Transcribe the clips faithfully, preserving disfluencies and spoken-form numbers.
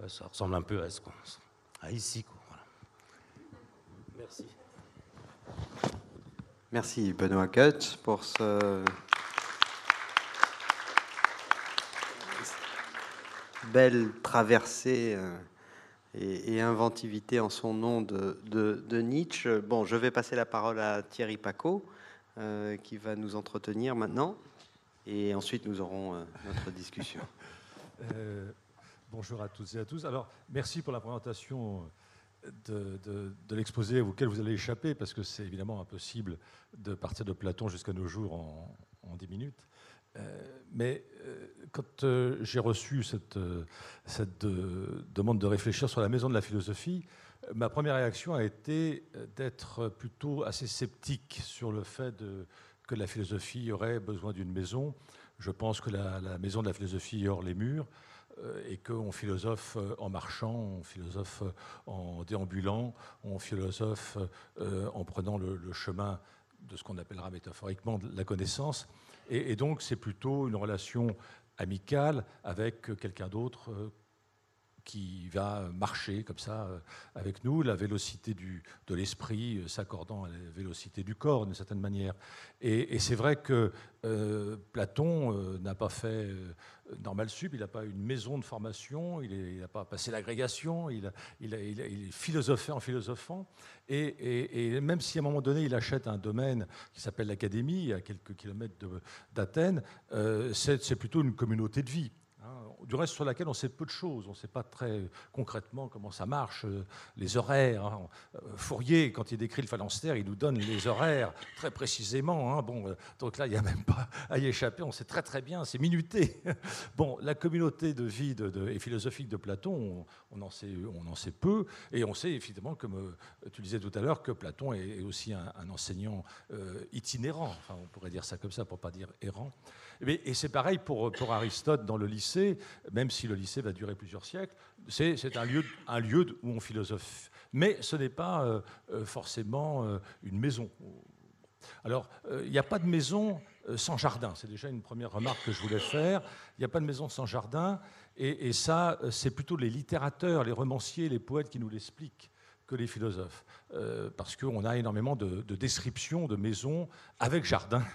Ouais, ça ressemble un peu à, ce qu'on, à ici. Quoi. Voilà. Merci. Merci Benoît Goetz pour ce belle traversée et, et inventivité en son nom de, de, de Nietzsche. Bon, je vais passer la parole à Thierry Pacaud, euh, qui va nous entretenir maintenant, et ensuite nous aurons euh, notre discussion. Euh, bonjour à toutes et à tous. Alors, merci pour la présentation de, de, de l'exposé auquel vous allez échapper, parce que c'est évidemment impossible de partir de Platon jusqu'à nos jours en, en dix minutes. Euh, mais euh, quand euh, j'ai reçu cette, euh, cette euh, demande de réfléchir sur la maison de la philosophie, euh, ma première réaction a été d'être plutôt assez sceptique sur le fait de, que la philosophie aurait besoin d'une maison. Je pense que la, la maison de la philosophie est hors les murs, euh, et qu'on philosophe en marchant, on philosophe en déambulant, on philosophe euh, en prenant le, le chemin de ce qu'on appellera métaphoriquement la connaissance. Et, et donc, c'est plutôt une relation amicale avec quelqu'un d'autre euh, qui va marcher comme ça euh, avec nous, la vélocité du, de l'esprit euh, s'accordant à la vélocité du corps, d'une certaine manière. Et, et c'est vrai que euh, Platon euh, n'a pas fait euh, Normal Sup, il n'a pas une maison de formation, il n'a pas passé l'agrégation, il, a, il, a, il, a, il est philosophé en philosophant. Et, et, et même si à un moment donné, il achète un domaine qui s'appelle l'Académie, à quelques kilomètres d'Athènes, euh, c'est plutôt une communauté de vie. Du reste, sur laquelle on sait peu de choses. On ne sait pas très concrètement comment ça marche, les horaires. Hein. Fourier, quand il décrit le phalanstère, il nous donne les horaires très précisément. Hein. Bon, donc là, il n'y a même pas à y échapper. On sait très très bien, c'est minuté. Bon, la communauté de vie de, de, et philosophique de Platon, on, on, en sait, on en sait peu. Et on sait évidemment, comme tu disais tout à l'heure, que Platon est aussi un, un enseignant euh, itinérant. Enfin, on pourrait dire ça comme ça pour ne pas dire errant. Et, et c'est pareil pour, pour Aristote dans le lycée. Même si le lycée va durer plusieurs siècles, c'est un lieu, un lieu où on philosophe. Mais ce n'est pas euh, forcément euh, une maison. Alors, il euh, n'y a pas de maison euh, sans jardin. C'est déjà une première remarque que je voulais faire. Il n'y a pas de maison sans jardin. Et, et ça, c'est plutôt les littérateurs, les romanciers, les poètes qui nous l'expliquent que les philosophes. Euh, parce qu'on a énormément de, de descriptions de maisons avec jardin.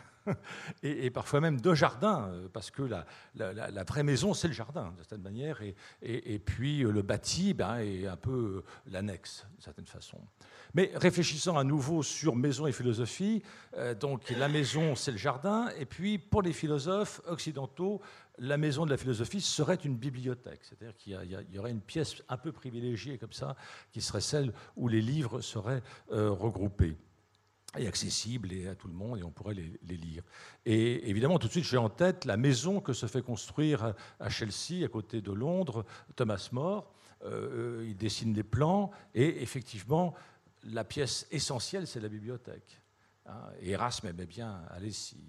Et, et parfois même de jardin, parce que la, la, la vraie maison, c'est le jardin, d'une certaine manière, et, et, et puis le bâti ben, est un peu l'annexe, d'une certaine façon. Mais réfléchissant à nouveau sur maison et philosophie, euh, donc la maison, c'est le jardin, et puis pour les philosophes occidentaux, la maison de la philosophie serait une bibliothèque, c'est-à-dire qu'il y, y aurait une pièce un peu privilégiée comme ça, qui serait celle où les livres seraient euh, regroupés et accessible et à tout le monde, et on pourrait les, les lire. Et évidemment, tout de suite, j'ai en tête la maison que se fait construire à Chelsea, à côté de Londres, Thomas More. Euh, il dessine les plans, et effectivement, la pièce essentielle, c'est la bibliothèque. Hein, et Erasme aimait bien aller s'y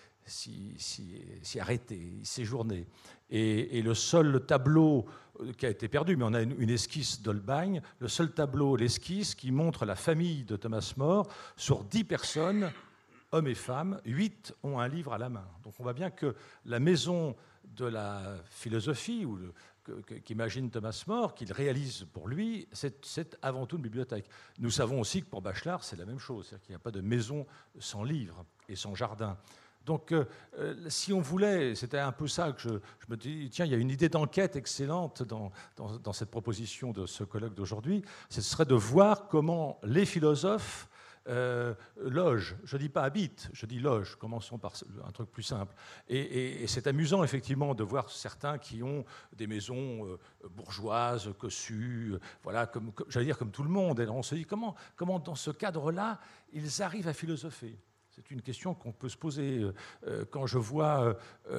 si, si, si arrêter, y séjourner. Et, et le seul tableau qui a été perdu, mais on a une, une esquisse d'Holbein, le seul tableau, l'esquisse, qui montre la famille de Thomas More, sur dix personnes, hommes et femmes, huit ont un livre à la main. Donc on voit bien que la maison de la philosophie, ou qu'imagine Thomas More, qu'il réalise pour lui, c'est avant tout une bibliothèque. Nous savons aussi que pour Bachelard, c'est la même chose, c'est-à-dire qu'il n'y a pas de maison sans livre et sans jardin. Donc, euh, si on voulait, c'était un peu ça que je, je me dis, tiens, il y a une idée d'enquête excellente dans, dans, dans cette proposition de ce colloque d'aujourd'hui, ce serait de voir comment les philosophes euh, logent. Je ne dis pas habitent, je dis logent. Commençons par un truc plus simple. Et, et, et c'est amusant, effectivement, de voir certains qui ont des maisons euh, bourgeoises, cossues, euh, voilà, comme, comme j'allais dire comme tout le monde. Et alors on se dit, comment, comment dans ce cadre-là, ils arrivent à philosopher ? C'est une question qu'on peut se poser. Quand je vois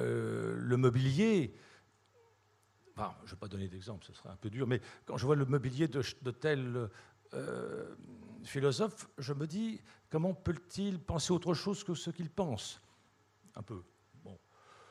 le mobilier, enfin, je ne vais pas donner d'exemple, ce serait un peu dur, mais quand je vois le mobilier de, de tel euh, philosophe, je me dis, comment peut-il penser autre chose que ce qu'il pense ? Un peu. Bon.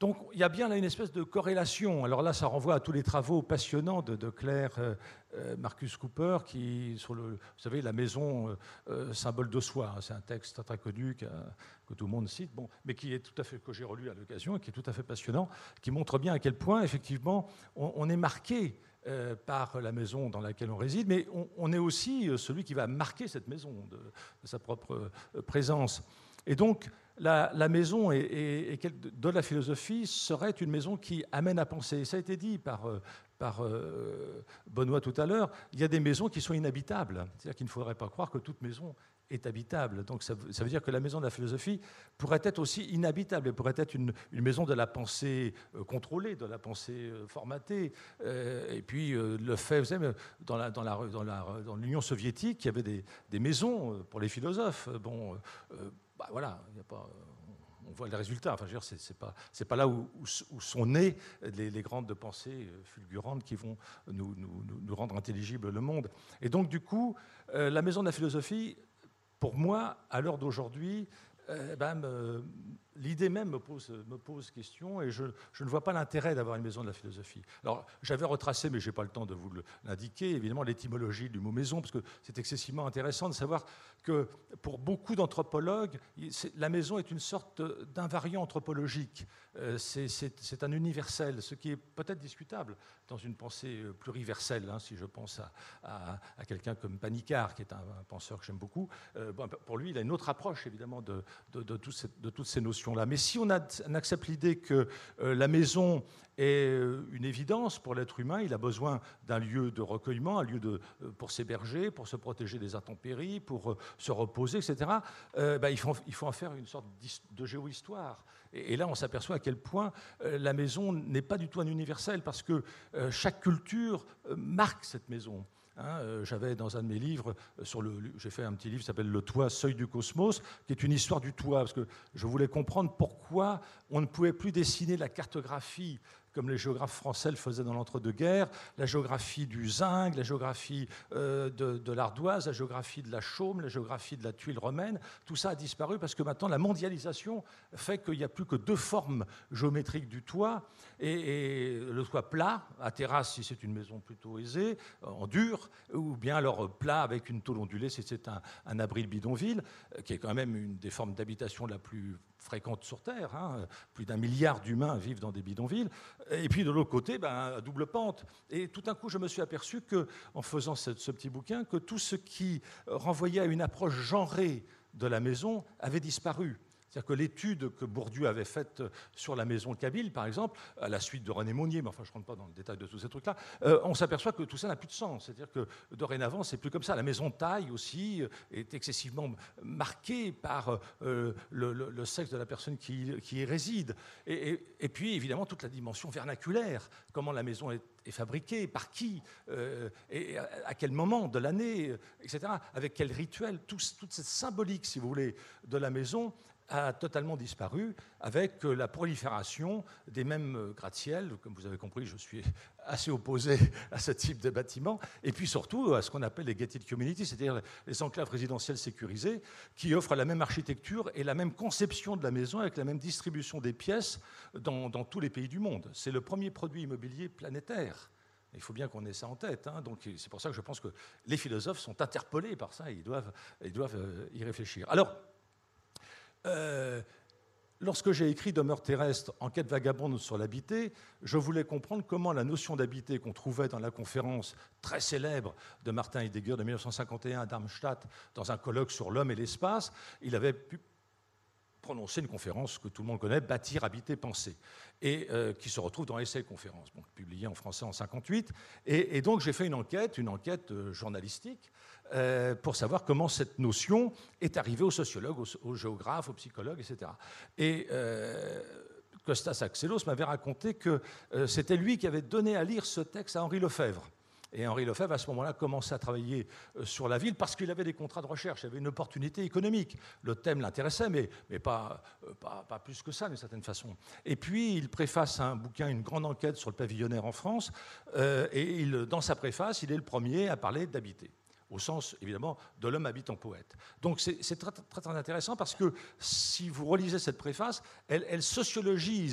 Donc il y a bien là une espèce de corrélation. Alors là, ça renvoie à tous les travaux passionnants de, de Claire euh, euh, Marcus Cooper, qui, sur le, vous savez, la maison, euh, euh, symbole de soi. Hein, c'est un texte très, très connu que, que tout le monde cite, bon, mais qui est tout à fait, que j'ai relu à l'occasion et qui est tout à fait passionnant, qui montre bien à quel point, effectivement, on, on est marqué euh, par la maison dans laquelle on réside, mais on, on est aussi celui qui va marquer cette maison de, de sa propre présence. Et donc, La, la maison et, et, et de la philosophie serait une maison qui amène à penser. Ça a été dit par, par euh, Benoît tout à l'heure, il y a des maisons qui sont inhabitables. C'est-à-dire qu'il ne faudrait pas croire que toute maison est habitable. Donc ça, ça veut dire que la maison de la philosophie pourrait être aussi inhabitable. Elle pourrait être une, une maison de la pensée euh, contrôlée, de la pensée euh, formatée. Euh, et puis euh, le fait, vous savez, dans, la, dans, la, dans, la, dans l'Union soviétique, il y avait des, des maisons pour les philosophes. Bon, euh, bah voilà, il y a pas, on voit les résultats. Enfin, je veux dire, c'est, c'est pas, c'est pas là où, où sont nées les, les grandes pensées fulgurantes qui vont nous, nous, nous rendre intelligible le monde. Et donc, du coup, euh, la maison de la philosophie, pour moi, à l'heure d'aujourd'hui, euh, ben, me, l'idée même me pose, me pose question et je, je ne vois pas l'intérêt d'avoir une maison de la philosophie. Alors, j'avais retracé, mais je n'ai pas le temps de vous l'indiquer, évidemment, l'étymologie du mot maison, parce que c'est excessivement intéressant de savoir que pour beaucoup d'anthropologues, la maison est une sorte d'invariant anthropologique. C'est, c'est, c'est un universel, ce qui est peut-être discutable dans une pensée pluriverselle, hein, si je pense à, à, à quelqu'un comme Panicard, qui est un, un penseur que j'aime beaucoup. Euh, bon, pour lui, il a une autre approche, évidemment, de, de, de, tout ces, de toutes ces notions-là. Mais si on, a, on accepte l'idée que euh, la maison est une évidence pour l'être humain, il a besoin d'un lieu de recueillement, un lieu de, pour s'héberger, pour se protéger des intempéries, pour se reposer, et cetera, euh, ben, il, faut, il faut en faire une sorte de géohistoire. Et, et là, on s'aperçoit à quel point euh, la maison n'est pas du tout un universel, parce que euh, chaque culture euh, marque cette maison. Hein, euh, j'avais dans un de mes livres, euh, sur le, j'ai fait un petit livre qui s'appelle Le toit, seuil du cosmos, qui est une histoire du toit, parce que je voulais comprendre pourquoi on ne pouvait plus dessiner la cartographie comme les géographes français le faisaient dans l'entre-deux-guerres, la géographie du zinc, la géographie euh, de, de l'ardoise, la géographie de la chaume, la géographie de la tuile romaine. Tout ça a disparu parce que maintenant la mondialisation fait qu'il n'y a plus que deux formes géométriques du toit, et, et le toit plat, à terrasse si c'est une maison plutôt aisée, en dur, ou bien alors plat avec une tôle ondulée si c'est un, un abri de bidonville, qui est quand même une des formes d'habitation la plus fréquente sur Terre. Hein. Plus d'un milliard d'humains vivent dans des bidonvilles. Et puis de l'autre côté, ben, à double pente. Et tout d'un coup, je me suis aperçu que, en faisant ce, ce petit bouquin, que tout ce qui renvoyait à une approche genrée de la maison avait disparu. C'est-à-dire que l'étude que Bourdieu avait faite sur la maison Kabyle, par exemple, à la suite de René Monnier, mais enfin je ne rentre pas dans le détail de tous ces trucs-là, euh, on s'aperçoit que tout ça n'a plus de sens. C'est-à-dire que dorénavant, c'est plus comme ça. La maison taille aussi est excessivement marquée par euh, le, le, le sexe de la personne qui, qui y réside. Et, et, et puis, évidemment, toute la dimension vernaculaire, comment la maison est est fabriquée, par qui, euh, et à quel moment de l'année, et cetera, avec quel rituel, tout, toute cette symbolique, si vous voulez, de la maison a totalement disparu avec la prolifération des mêmes gratte-ciel. Comme vous avez compris, je suis assez opposé à ce type de bâtiment, et puis surtout à ce qu'on appelle les gated communities, c'est-à-dire les enclaves résidentielles sécurisées, qui offrent la même architecture et la même conception de la maison avec la même distribution des pièces dans, dans tous les pays du monde. C'est le premier produit immobilier planétaire. Il faut bien qu'on ait ça en tête. Hein. Donc c'est pour ça que je pense que les philosophes sont interpellés par ça et ils doivent, ils doivent y réfléchir. Alors, Euh, lorsque j'ai écrit Demeure terrestre, enquête vagabonde sur l'habité, je voulais comprendre comment la notion d'habité qu'on trouvait dans la conférence très célèbre de Martin Heidegger de mille neuf cent cinquante et un à Darmstadt, dans un colloque sur l'homme et l'espace, il avait pu prononcer une conférence que tout le monde connaît, Bâtir, habiter, penser, et euh, qui se retrouve dans Essai et conférence, bon, publié en français en cinquante-huit. Et, et donc j'ai fait une enquête, une enquête euh, journalistique, Euh, pour savoir comment cette notion est arrivée aux sociologues, aux, aux géographes, aux psychologues, et cetera. Et euh, Kostas Axelos m'avait raconté que euh, c'était lui qui avait donné à lire ce texte à Henri Lefebvre. Et Henri Lefebvre, à ce moment-là, commençait à travailler euh, sur la ville parce qu'il avait des contrats de recherche, il avait une opportunité économique. Le thème l'intéressait, mais, mais pas, euh, pas, pas plus que ça, d'une certaine façon. Et puis, il préface un bouquin, une grande enquête sur le pavillonnaire en France, euh, et il, dans sa préface, il est le premier à parler d'habiter, au sens, évidemment, de l'homme habitant poète. Donc c'est très, très, très intéressant parce que si vous relisez cette préface, elle, elle sociologise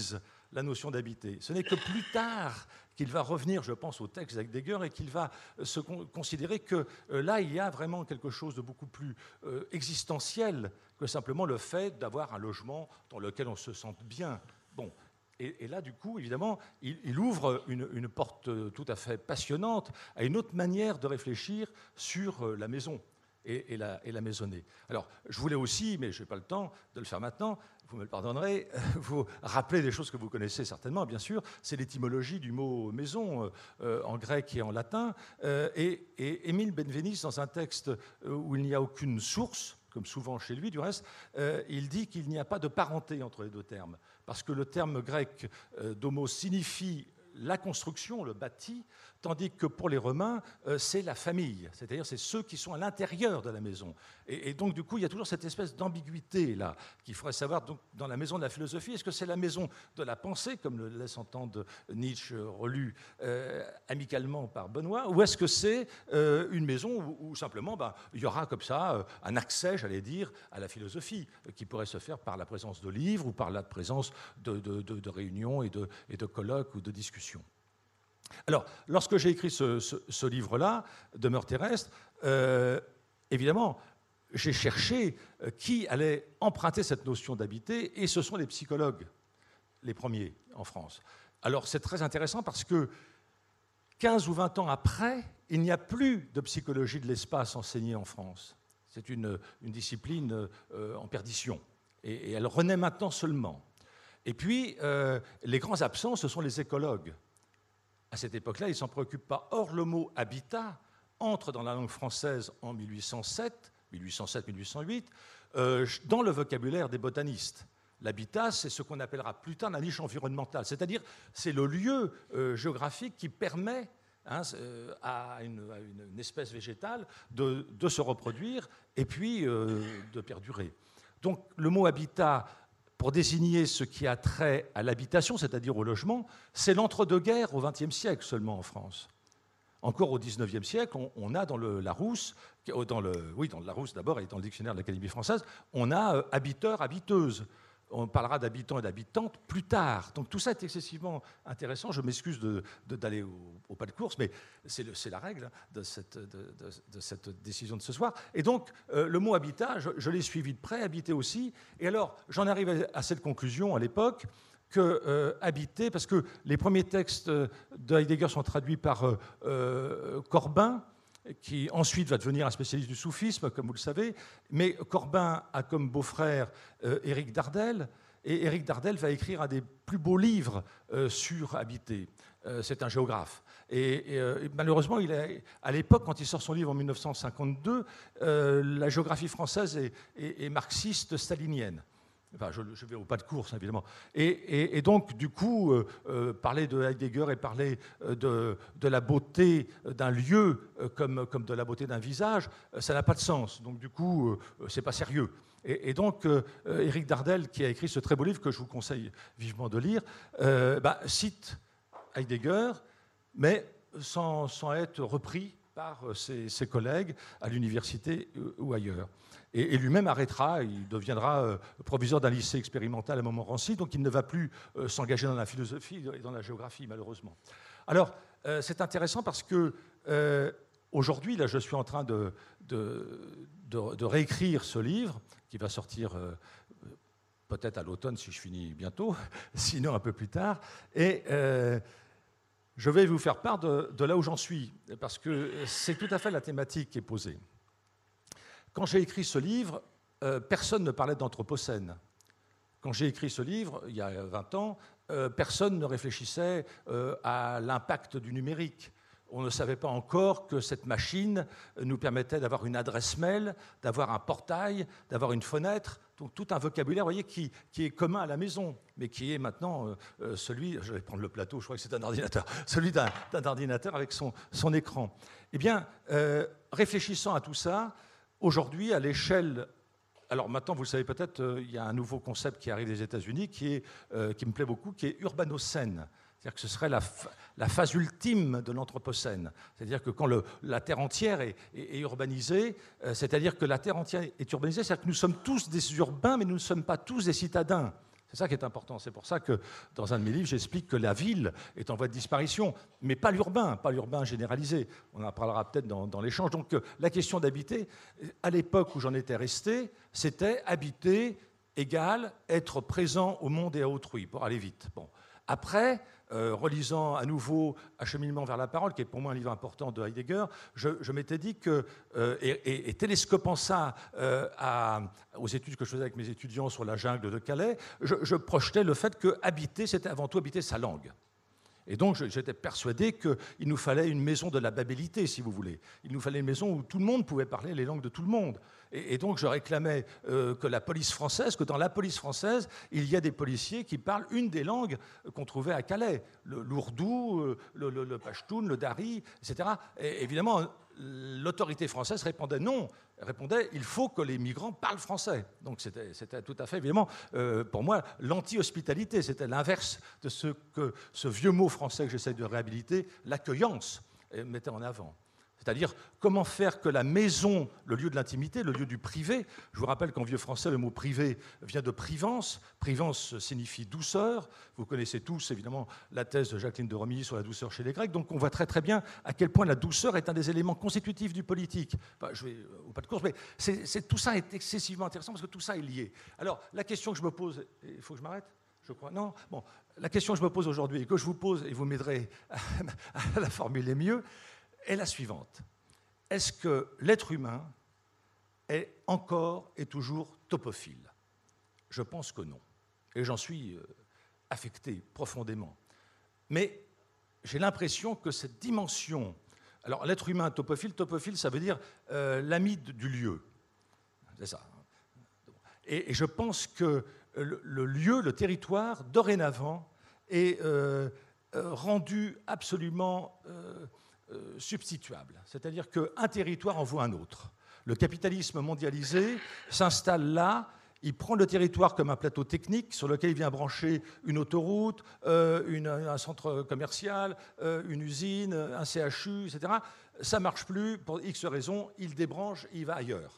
la notion d'habiter. Ce n'est que plus tard qu'il va revenir, je pense, au texte d'Heidegger et qu'il va se con considérer que euh, là, il y a vraiment quelque chose de beaucoup plus euh, existentiel que simplement le fait d'avoir un logement dans lequel on se sente bien. Bon, et, et là, du coup, évidemment, il, il ouvre une, une porte tout à fait passionnante à une autre manière de réfléchir sur euh, la maison et, et, la, et la maisonnée. Alors, je voulais aussi, mais je n'ai pas le temps de le faire maintenant, vous me le pardonnerez, vous rappeler des choses que vous connaissez certainement, bien sûr. C'est l'étymologie du mot maison euh, en grec et en latin. Euh, et, et Émile Benveniste, dans un texte où il n'y a aucune source, comme souvent chez lui du reste, euh, il dit qu'il n'y a pas de parenté entre les deux termes. Parce que le terme grec euh, domos signifie la construction, le bâti, tandis que pour les Romains, euh, c'est la famille, c'est-à-dire c'est ceux qui sont à l'intérieur de la maison. Et, et donc, du coup, il y a toujours cette espèce d'ambiguïté là qu'il faudrait savoir donc, dans la maison de la philosophie. Est-ce que c'est la maison de la pensée, comme le laisse entendre Nietzsche, relu euh, amicalement par Benoît, ou est-ce que c'est euh, une maison où, où simplement ben, il y aura comme ça euh, un accès, j'allais dire, à la philosophie, euh, qui pourrait se faire par la présence de livres ou par la présence de, de, de, de réunions et de, et de colloques ou de discussions. Alors, lorsque j'ai écrit ce, ce, ce livre-là, Demeure terrestre, euh, évidemment, j'ai cherché qui allait emprunter cette notion d'habiter, et ce sont les psychologues, les premiers en France. Alors, c'est très intéressant parce que quinze ou vingt ans après, il n'y a plus de psychologie de l'espace enseignée en France. C'est une, une discipline euh, en perdition, et, et elle renaît maintenant seulement. Et puis, euh, les grands absents, ce sont les écologues. À cette époque-là, ils ne s'en préoccupent pas. Or, le mot « habitat » entre dans la langue française en mille huit cent sept, mille huit cent sept mille huit cent huit, euh, dans le vocabulaire des botanistes. L'habitat, c'est ce qu'on appellera plus tard la niche environnementale, c'est-à-dire c'est le lieu euh, géographique qui permet hein, euh, à, une, à une, une espèce végétale de, de se reproduire et puis euh, de perdurer. Donc, le mot « habitat », pour désigner ce qui a trait à l'habitation, c'est-à-dire au logement, c'est l'entre-deux-guerres au vingtième siècle seulement en France. Encore au dix-neuvième siècle, on, on a dans le Larousse, dans le, oui, dans le Larousse d'abord et dans le dictionnaire de l'Académie française, on a euh, habiteur, habiteuse. On parlera d'habitants et d'habitantes plus tard. Donc tout ça est excessivement intéressant. Je m'excuse de, de, d'aller au, au pas de course, mais c'est, le, c'est la règle de cette, de, de, de cette décision de ce soir. Et donc, euh, le mot habitat, je, je l'ai suivi de près, habiter aussi. Et alors, j'en arrive à cette conclusion à l'époque que euh, habiter, parce que les premiers textes de Heidegger sont traduits par euh, euh, Corbin, qui ensuite va devenir un spécialiste du soufisme, comme vous le savez. Mais Corbin a comme beau-frère euh, Éric Dardel, et Éric Dardel va écrire un des plus beaux livres euh, sur habiter. Euh, c'est un géographe. Et, et, euh, malheureusement, il a, à l'époque, quand il sort son livre en mille neuf cent cinquante-deux, euh, la géographie française est, est, est marxiste stalinienne. Enfin, je, je vais au pas de course, évidemment. Et, et, et donc, du coup, euh, euh, parler de Heidegger et parler de, de la beauté d'un lieu euh, comme, comme de la beauté d'un visage, euh, ça n'a pas de sens. Donc, du coup, euh, c'est pas sérieux. Et, et donc, euh, Éric Dardel, qui a écrit ce très beau livre que je vous conseille vivement de lire, euh, bah, cite Heidegger, mais sans, sans être repris par ses, ses collègues à l'université ou ailleurs. Et, et lui-même arrêtera, il deviendra euh, proviseur d'un lycée expérimental à Montmorency, donc il ne va plus euh, s'engager dans la philosophie et dans la géographie, malheureusement. Alors, euh, c'est intéressant parce que euh, aujourd'hui, là, je suis en train de, de, de, de réécrire ce livre, qui va sortir euh, peut-être à l'automne, si je finis bientôt, sinon un peu plus tard, et euh, je vais vous faire part de, de là où j'en suis, parce que c'est tout à fait la thématique qui est posée. Quand j'ai écrit ce livre, euh, personne ne parlait d'anthropocène. Quand j'ai écrit ce livre, il y a vingt ans, euh, personne ne réfléchissait euh, à l'impact du numérique. On ne savait pas encore que cette machine nous permettait d'avoir une adresse mail, d'avoir un portail, d'avoir une fenêtre, donc tout un vocabulaire, vous voyez, qui, qui est commun à la maison, mais qui est maintenant euh, celui, je vais prendre le plateau, je crois que c'est un ordinateur, celui d'un, d'un ordinateur avec son, son écran. Eh bien, euh, réfléchissant à tout ça, aujourd'hui, à l'échelle... Alors maintenant, vous le savez peut-être, euh, il y a un nouveau concept qui arrive des États-Unis qui, est, euh, qui me plaît beaucoup, qui est urbanocène. C'est-à-dire que ce serait la, la phase ultime de l'anthropocène. C'est-à-dire que quand le, la Terre entière est, est, est urbanisée, euh, c'est-à-dire que la Terre entière est urbanisée, c'est-à-dire que nous sommes tous des urbains, mais nous ne sommes pas tous des citadins. C'est ça qui est important. C'est pour ça que, dans un de mes livres, j'explique que la ville est en voie de disparition, mais pas l'urbain, pas l'urbain généralisé. On en parlera peut-être dans, dans l'échange. Donc, euh, la question d'habiter, à l'époque où j'en étais resté, c'était habiter égale être présent au monde et à autrui, pour aller vite. Bon. Après, euh, relisant à nouveau Acheminement vers la parole, qui est pour moi un livre important de Heidegger, je, je m'étais dit que, euh, et, et, et télescopant ça euh, à, aux études que je faisais avec mes étudiants sur la jungle de Calais, je, je projetais le fait que habiter, c'était avant tout habiter sa langue. Et donc, j'étais persuadé qu'il nous fallait une maison de la babélité, si vous voulez. Il nous fallait une maison où tout le monde pouvait parler les langues de tout le monde. Et, et donc, je réclamais euh, que la police française, que dans la police française, il y a des policiers qui parlent une des langues qu'on trouvait à Calais. Le l'ourdou, le, le, le pachtoun, le dari, et cetera. Et évidemment, l'autorité française répondait non, répondait il faut que les migrants parlent français. Donc c'était tout à fait, évidemment, euh, pour moi, l'anti-hospitalité. C'était l'inverse de ce que ce vieux mot français que j'essaie de réhabiliter, l'accueillance, mettait en avant. C'est-à-dire, comment faire que la maison, le lieu de l'intimité, le lieu du privé, je vous rappelle qu'en vieux français, le mot privé vient de privance. Privance signifie douceur. Vous connaissez tous, évidemment, la thèse de Jacqueline de Romilly sur la douceur chez les Grecs. Donc, on voit très, très bien à quel point la douceur est un des éléments constitutifs du politique. Enfin, je vais au pas de course, mais c'est, c'est, tout ça est excessivement intéressant parce que tout ça est lié. Alors, la question que je me pose, il faut que je m'arrête ? Je crois. Non. Bon, la question que je me pose aujourd'hui et que je vous pose, et vous m'aiderez à, à la formuler mieux, est la suivante. Est-ce que l'être humain est encore et toujours topophile ? Je pense que non. Et j'en suis affecté profondément. Mais j'ai l'impression que cette dimension... Alors, l'être humain topophile, topophile, ça veut dire euh, l'ami du lieu. C'est ça. Et, et je pense que le, le lieu, le territoire, dorénavant, est euh, euh, rendu absolument... Euh, Euh, substituable. C'est-à-dire qu'un territoire en vaut un autre. Le capitalisme mondialisé s'installe là, il prend le territoire comme un plateau technique sur lequel il vient brancher une autoroute, euh, une, un centre commercial, euh, une usine, un C H U, et cetera. Ça ne marche plus, pour X raisons, il débranche, il va ailleurs.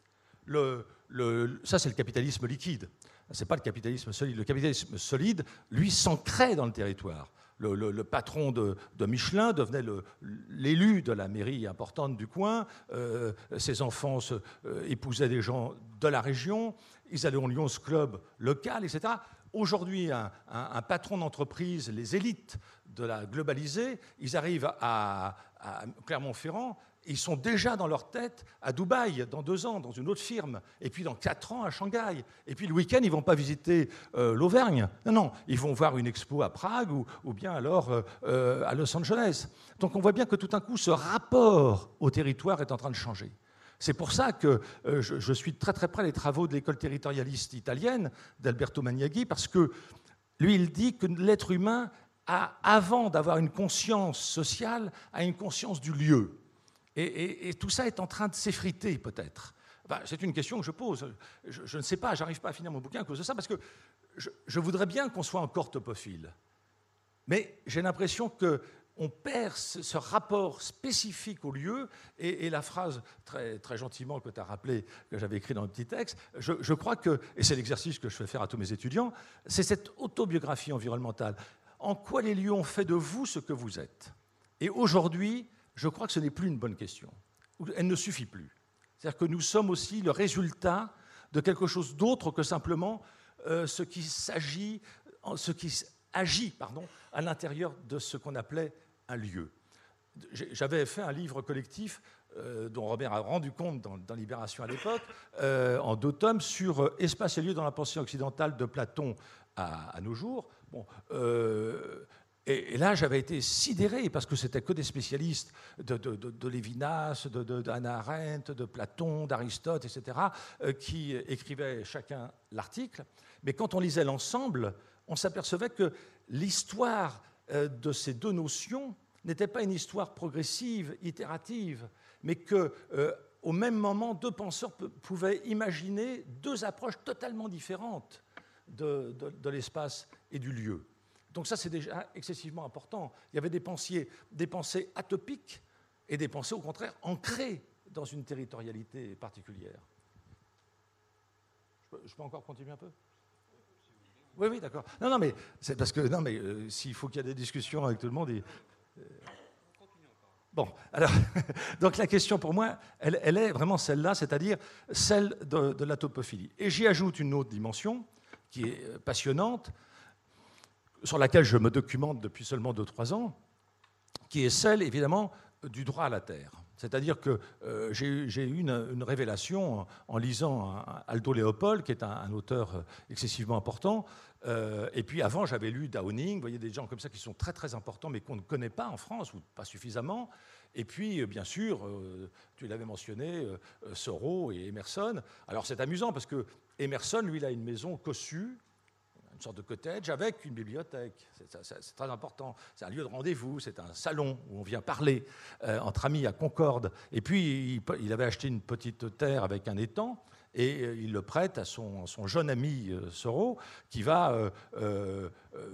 Le, le, ça, c'est le capitalisme liquide. Ce n'est pas le capitalisme solide. Le capitalisme solide, lui, s'ancrait dans le territoire. Le, le, le patron de, de Michelin devenait l'élu de la mairie importante du coin. Euh, ses enfants se, euh, épousaient des gens de la région. Ils allaient au Lions Club local, et cetera. Aujourd'hui, un, un, un patron d'entreprise, les élites de la globalisée, ils arrivent à, à Clermont-Ferrand. Ils sont déjà dans leur tête à Dubaï, dans deux ans, dans une autre firme, et puis dans quatre ans à Shanghai. Et puis le week-end, ils ne vont pas visiter euh, l'Auvergne. Non, non, ils vont voir une expo à Prague ou, ou bien alors euh, à Los Angeles. Donc on voit bien que tout d'un coup, ce rapport au territoire est en train de changer. C'est pour ça que euh, je, je suis très très près des travaux de l'école territorialiste italienne d'Alberto Maniaghi, parce que lui, il dit que l'être humain, a, avant d'avoir une conscience sociale, a une conscience du lieu. Et, et, et tout ça est en train de s'effriter, peut-être. Enfin, c'est une question que je pose. Je, je ne sais pas, je n'arrive pas à finir mon bouquin à cause de ça, parce que je, je voudrais bien qu'on soit encore topophile. Mais j'ai l'impression qu'on perd ce, ce rapport spécifique au lieu, et, et la phrase très, très gentiment que tu as rappelée, que j'avais écrite dans le petit texte, je, je crois que, et c'est l'exercice que je fais faire à tous mes étudiants, c'est cette autobiographie environnementale. En quoi les lieux ont fait de vous ce que vous êtes ? Et aujourd'hui, je crois que ce n'est plus une bonne question. Elle ne suffit plus. C'est-à-dire que nous sommes aussi le résultat de quelque chose d'autre que simplement euh, ce qui s'agit, ce qui agit, pardon, à l'intérieur de ce qu'on appelait un lieu. J'avais fait un livre collectif euh, dont Robert a rendu compte dans, dans Libération à l'époque, euh, en deux tomes, sur euh, Espace et lieu dans la pensée occidentale de Platon à, à nos jours. Bon, euh, Et, et là, j'avais été sidéré, parce que c'était que des spécialistes de, de, de, de Lévinas, de, de, d'Hannah Arendt, de Platon, d'Aristote, et cetera, euh, qui écrivaient chacun l'article. Mais quand on lisait l'ensemble, on s'apercevait que l'histoire euh, de ces deux notions n'était pas une histoire progressive, itérative, mais qu'au euh, même moment, deux penseurs p- pouvaient imaginer deux approches totalement différentes de, de, de l'espace et du lieu. Donc ça, c'est déjà excessivement important. Il y avait des pensées, des pensées atopiques et des pensées, au contraire, ancrées dans une territorialité particulière. Je peux, je peux encore continuer un peu ? Oui, oui, d'accord. Non, non, mais c'est parce que non, mais euh, s'il faut qu'il y ait des discussions avec tout le monde. Et, euh, bon, alors, donc la question pour moi, elle, elle est vraiment celle-là, c'est-à-dire celle de, de la topophilie. Et j'y ajoute une autre dimension qui est passionnante, sur laquelle je me documente depuis seulement deux trois ans, qui est celle, évidemment, du droit à la terre. C'est-à-dire que euh, j'ai, j'ai eu une, une révélation en, en lisant un, un Aldo Leopold, qui est un, un auteur excessivement important. Euh, et puis avant, j'avais lu Downing. Vous voyez des gens comme ça qui sont très très importants, mais qu'on ne connaît pas en France, ou pas suffisamment. Et puis, bien sûr, euh, tu l'avais mentionné, euh, Thoreau et Emerson. Alors c'est amusant parce que Emerson, lui, il a une maison cossue, une sorte de cottage avec une bibliothèque. C'est, c'est, c'est très important. C'est un lieu de rendez-vous, c'est un salon où on vient parler euh, entre amis à Concorde. Et puis, il, il avait acheté une petite terre avec un étang et euh, il le prête à son, son jeune ami euh, Thoreau qui va euh, euh,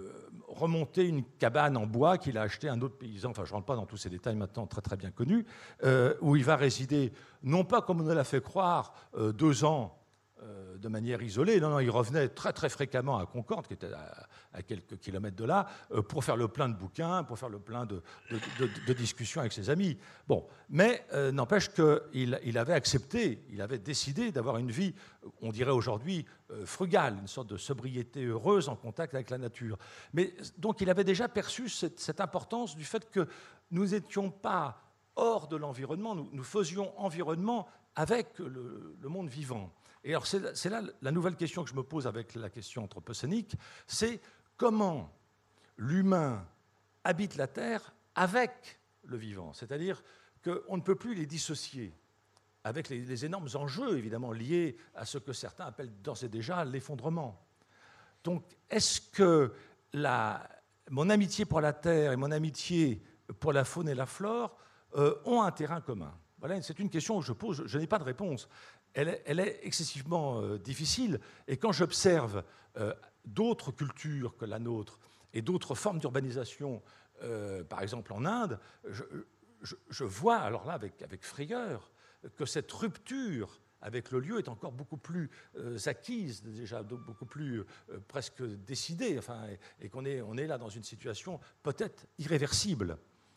remonter une cabane en bois qu'il a acheté à un autre paysan. Enfin, je ne rentre pas dans tous ces détails maintenant très très bien connus, euh, où il va résider, non pas comme on nous l'a fait croire, euh, deux ans, de manière isolée. Non, non, il revenait très très fréquemment à Concorde, qui était à, à quelques kilomètres de là, pour faire le plein de bouquins, pour faire le plein de, de, de, de discussions avec ses amis. Bon, mais euh, n'empêche qu'il il avait accepté, il avait décidé d'avoir une vie, on dirait aujourd'hui, euh, frugale, une sorte de sobriété heureuse en contact avec la nature. Mais donc il avait déjà perçu cette, cette importance du fait que nous n'étions pas hors de l'environnement, nous, nous faisions environnement avec le, le monde vivant. Et alors, c'est, c'est là la nouvelle question que je me pose avec la question anthropocénique, c'est comment l'humain habite la Terre avec le vivant. C'est-à-dire qu'on ne peut plus les dissocier avec les, les énormes enjeux, évidemment, liés à ce que certains appellent d'ores et déjà l'effondrement. Donc, est-ce que la, mon amitié pour la Terre et mon amitié pour la faune et la flore euh, ont un terrain commun? Voilà, c'est une question que je pose, je, je n'ai pas de réponse. Elle est, elle est excessivement euh, difficile. Et quand j'observe euh, d'autres cultures que la nôtre et d'autres formes d'urbanisation, euh, par exemple en Inde, je, je, je vois, alors là, avec, avec frayeur, que cette rupture avec le lieu est encore beaucoup plus euh, acquise, déjà beaucoup plus euh, presque décidée, enfin, et, et qu'on est, on est là dans une situation peut-être irréversible.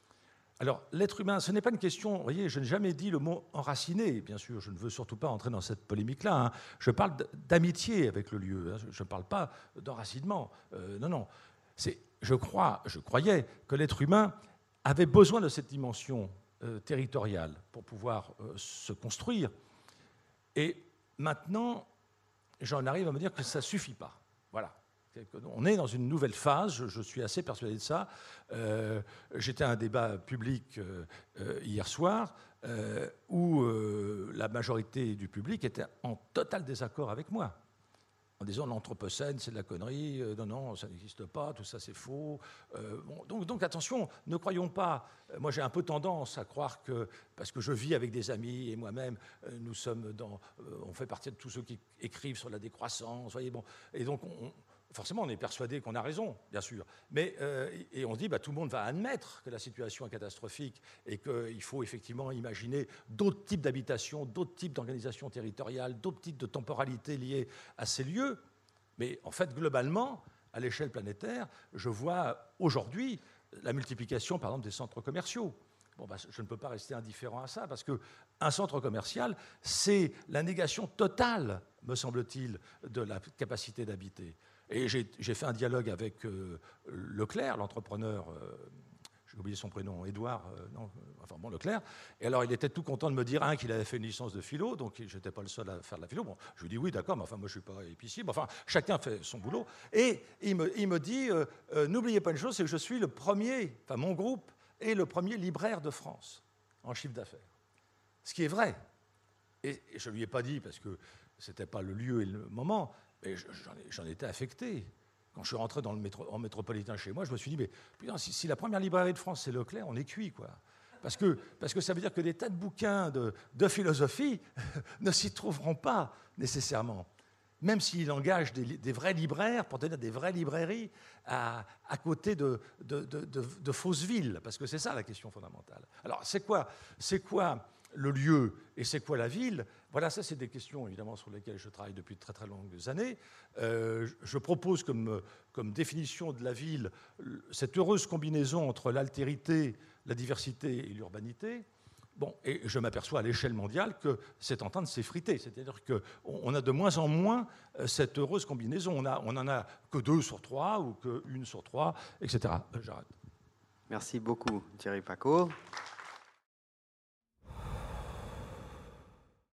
Alors, l'être humain, ce n'est pas une question, vous voyez, je n'ai jamais dit le mot enraciné, bien sûr, je ne veux surtout pas entrer dans cette polémique-là, hein. Je parle d'amitié avec le lieu, hein. Je ne parle pas d'enracinement, euh, non, non. C'est, je crois, je croyais que l'être humain avait besoin de cette dimension euh, territoriale pour pouvoir euh, se construire, et maintenant, j'en arrive à me dire que ça ne suffit pas, voilà. On est dans une nouvelle phase, je, je suis assez persuadé de ça. Euh, j'étais à un débat public euh, euh, hier soir euh, où euh, la majorité du public était en total désaccord avec moi, en disant l'anthropocène, c'est de la connerie, euh, non, non, ça n'existe pas, tout ça c'est faux. Euh, bon, donc, donc attention, ne croyons pas, euh, moi j'ai un peu tendance à croire que, parce que je vis avec des amis et moi-même, euh, nous sommes dans, euh, on fait partie de tous ceux qui écrivent sur la décroissance, voyez, bon, et donc on, forcément, on est persuadé qu'on a raison, bien sûr. Mais, euh, et on dit, bah, tout le monde va admettre que la situation est catastrophique et qu'il faut effectivement imaginer d'autres types d'habitations, d'autres types d'organisation territoriale, d'autres types de temporalité liées à ces lieux. Mais en fait, globalement, à l'échelle planétaire, je vois aujourd'hui la multiplication, par exemple, des centres commerciaux. Bon, bah, je ne peux pas rester indifférent à ça, parce qu'un centre commercial, c'est la négation totale, me semble-t-il, de la capacité d'habiter. Et j'ai, j'ai fait un dialogue avec euh, Leclerc, l'entrepreneur, euh, j'ai oublié son prénom, Édouard, euh, non, enfin bon, Leclerc. Et alors, il était tout content de me dire, un, qu'il avait fait une licence de philo, donc je n'étais pas le seul à faire de la philo. Bon, je lui dis, oui, d'accord, mais enfin, moi, je ne suis pas épicier. Bon, enfin, chacun fait son boulot. Et il me, il me dit, euh, euh, n'oubliez pas une chose, c'est que je suis le premier, enfin, mon groupe est le premier libraire de France en chiffre d'affaires. Ce qui est vrai. Et, et je ne lui ai pas dit, parce que ce n'était pas le lieu et le moment, mais j'en, j'en étais affecté. Quand je suis rentré dans le métro, en métropolitain chez moi, je me suis dit, mais putain, si, si la première librairie de France, c'est Leclerc, on est cuit, quoi. Parce que, parce que ça veut dire que des tas de bouquins de, de philosophie ne s'y trouveront pas nécessairement. Même s'il engage des, des vrais libraires, pour tenir des vraies librairies à, à côté de, de, de, de, de fausses villes, parce que c'est ça la question fondamentale. Alors, c'est quoi, c'est quoi le lieu et c'est quoi la ville? Voilà, ça, c'est des questions, évidemment, sur lesquelles je travaille depuis de très, très longues années. Euh, je propose comme, comme définition de la ville cette heureuse combinaison entre l'altérité, la diversité et l'urbanité. Bon, et je m'aperçois à l'échelle mondiale que c'est en train de s'effriter. C'est-à-dire qu'on a de moins en moins cette heureuse combinaison. On, a, on en a que deux sur trois ou qu'une sur trois, et cetera. J'arrête. Merci beaucoup, Thierry Pacaud.